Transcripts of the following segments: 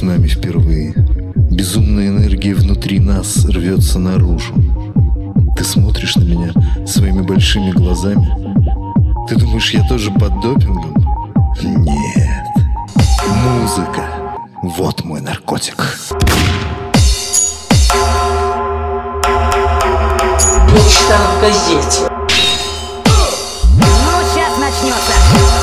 с нами впервые, безумная энергия внутри нас рвется наружу. Ты смотришь на меня своими большими глазами. Ты думаешь, я тоже под допингом? Нет. Музыка — вот мой наркотик. Я читал в газете. Ну, сейчас начнется.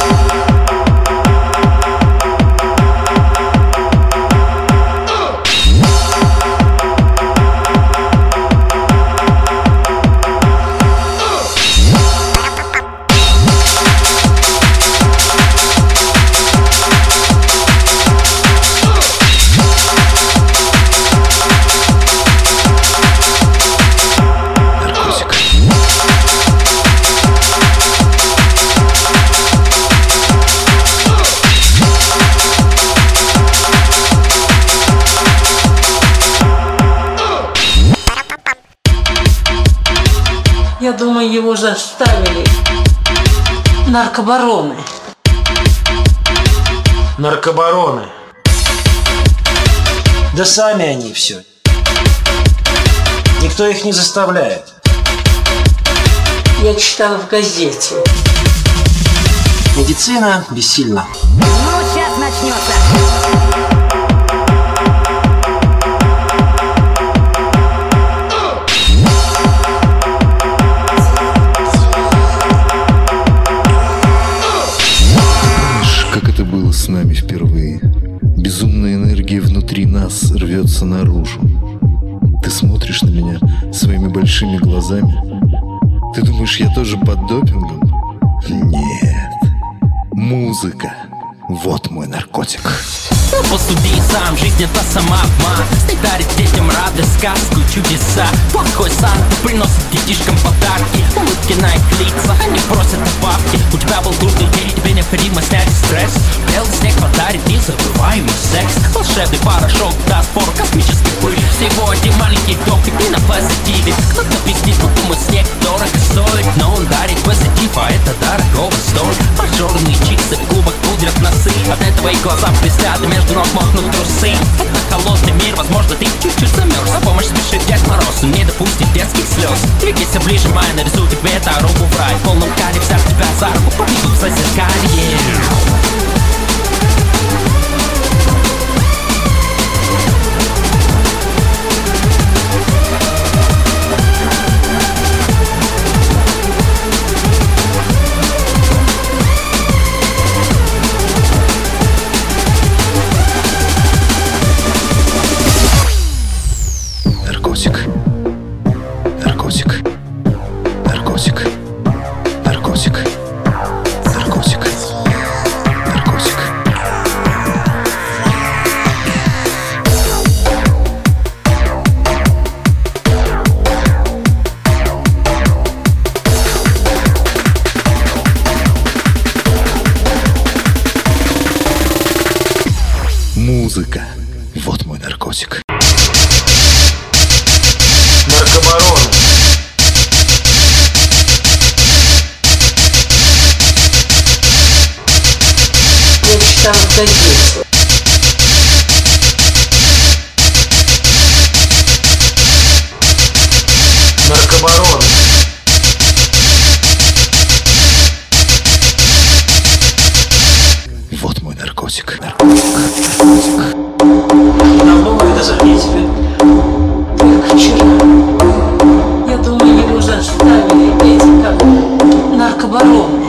Я думаю, его заставили наркобароны. Наркобароны. Да сами они все. Никто их не заставляет. Я читал в газете. Медицина бессильна. Ну, сейчас начнется. Как это было с нами впервые, безумная энергия внутри нас рвется наружу. Ты смотришь на меня своими большими глазами. Ты думаешь, я тоже под допингом? Нет. Музыка — вот мой наркотик. Посуди сам, жизнь это сама обман. Снег дарит детям радость, сказку, чудеса. Плохой Санта приносит детишкам подарки. Улыбки на их лица, они просят добавки. У тебя был трудный день, тебе необходимо снять стресс. Белый снег подарит незабываемый секс. Волшебный порошок даст фору космической пыли. Всего один маленький топик и на позитиве. Кто-то пиздит, но думает, снег дорого стоит. Но он дарит позитив, а это дорого стоит. Ажурные чиксы в клубах пудрят носы. От этого и глаза блестят, между ног мокнут трусы. Это холодный мир, возможно, ты чуть-чуть замерз. На помощь спешит Дед Мороз, он не допустит детских слез. Двигайся ближе, Майя, нарисуй тебе дорогу в рай. В полном кале взяв тебя за руку, побегу в зазеркалье. Наркотик. Наркотик. Наркотик. Наркотик. Наркотик. Наркотик. Музыка — вот мой наркотик. Наркобароны. Я читал в газете. Наркобароны. Вот мой наркотик. Наркотик. Давно вы это заметили? Только вчера. Я думаю, его заставили эти как наркобароны.